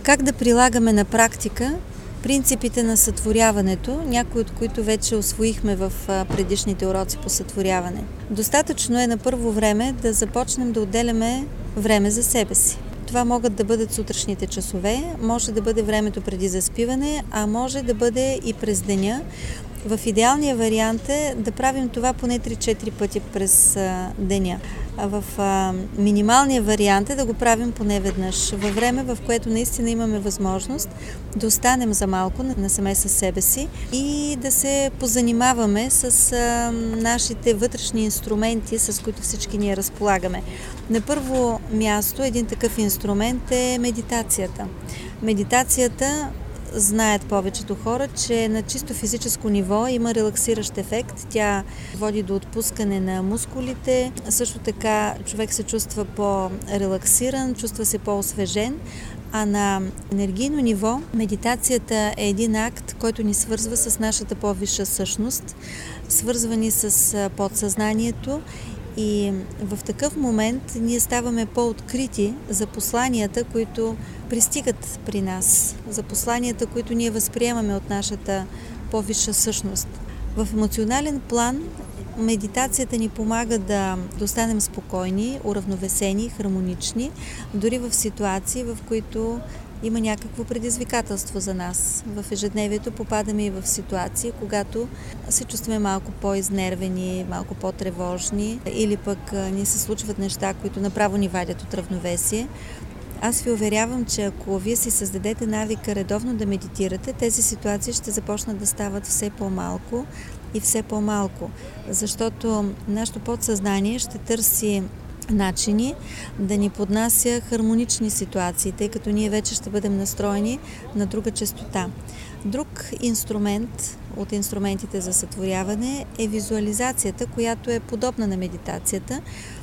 Как да прилагаме на практика принципите на сътворяването, някои от които вече усвоихме в предишните уроци по сътворяване. Достатъчно е на първо време да започнем да отделяме време за себе си. Това могат да бъдат сутрешните часове, може да бъде времето преди заспиване, а може да бъде и през деня. В идеалния вариант е да правим това поне 3-4 пъти през деня. А в минималния вариант е да го правим поне веднъж. Във време, в което наистина имаме възможност да останем за малко насаме със себе си и да се позанимаваме с нашите вътрешни инструменти, с които всички ние разполагаме. На първо място един такъв инструмент е медитацията. Медитацията, знаят повечето хора, че на чисто физическо ниво има релаксиращ ефект. Тя води до отпускане на мускулите. Също така човек се чувства по-релаксиран, чувства се по-освежен. А на енергийно ниво медитацията е един акт, който ни свързва с нашата по-висша същност, свързва ни с подсъзнанието. И в такъв момент ние ставаме по-открити за посланията, които пристигат при нас, за посланията, които ние възприемаме от нашата по-висша същност. В емоционален план медитацията ни помага да останем спокойни, уравновесени, хармонични, дори в ситуации, в които има някакво предизвикателство за нас. В ежедневието попадаме и в ситуации, когато се чувстваме малко по-изнервени, малко по-тревожни или пък ни се случват неща, които направо ни вадят от равновесие. Аз ви уверявам, че ако вие си създадете навика редовно да медитирате, тези ситуации ще започнат да стават все по-малко и все по-малко, защото нашето подсъзнание ще търси начини да ни поднася хармонични ситуации, тъй като ние вече ще бъдем настроени на друга честота. Друг инструмент от инструментите за сътворяване е визуализацията, която е подобна на медитацията,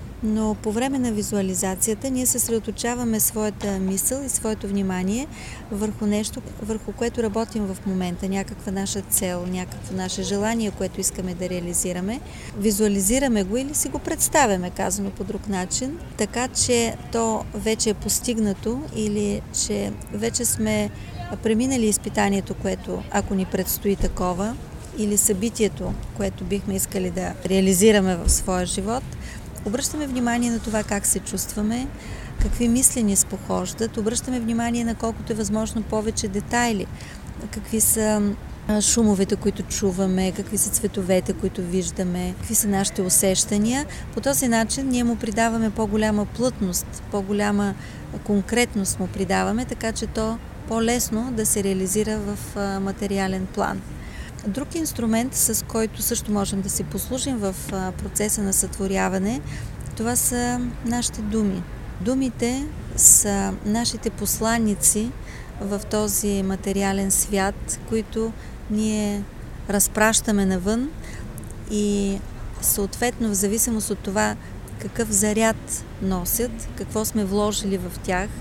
но по време на визуализацията ние съсредоточаваме своята мисъл и своето внимание върху нещо, върху което работим в момента, някаква наша цел, някакво наше желание, което искаме да реализираме. Визуализираме го или си го представяме, казано по друг начин, така че то вече е постигнато или че вече сме преминали изпитанието, което ако ни предстои такова, или събитието, което бихме искали да реализираме в своя живот. Обръщаме внимание на това как се чувстваме, какви мисли ни спохождат, обръщаме внимание на колкото е възможно повече детайли, какви са шумовете, които чуваме, какви са цветовете, които виждаме, какви са нашите усещания. По този начин ние му придаваме по-голяма плътност, по-голяма конкретност му придаваме, така че то по-лесно да се реализира в материален план. Друг инструмент, с който също можем да си послужим в процеса на сътворяване, това са нашите думи. Думите са нашите посланици в този материален свят, които ние разпращаме навън и съответно в зависимост от това какъв заряд носят, какво сме вложили в тях,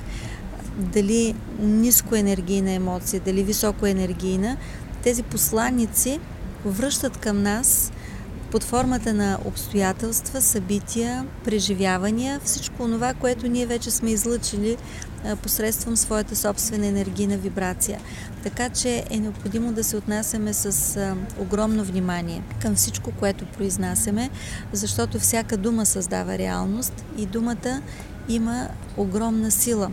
дали нискоенергийна емоция, дали високоенергийна, тези посланици връщат към нас под формата на обстоятелства, събития, преживявания, всичко това, което ние вече сме излъчили посредством своята собствена енергийна вибрация. Така че е необходимо да се отнасяме с огромно внимание към всичко, което произнасяме, защото всяка дума създава реалност и думата има огромна сила.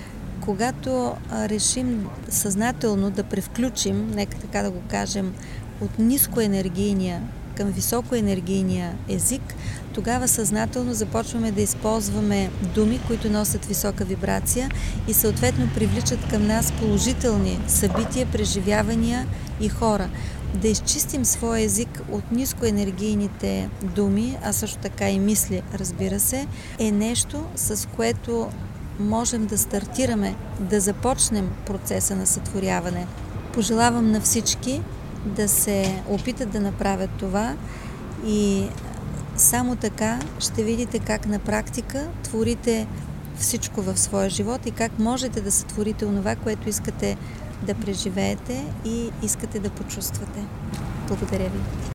Когато решим съзнателно да превключим, нека така да го кажем, от нискоенергийния към високоенергийния език, тогава съзнателно започваме да използваме думи, които носят висока вибрация и съответно привличат към нас положителни събития, преживявания и хора. Да изчистим своя език от нискоенергийните думи, а също така и мисли, разбира се, е нещо, с което можем да стартираме, да започнем процеса на сътворяване. Пожелавам на всички да се опитат да направят това и само така ще видите как на практика творите всичко в своя живот и как можете да сътворите онова, което искате да преживеете и искате да почувствате. Благодаря ви!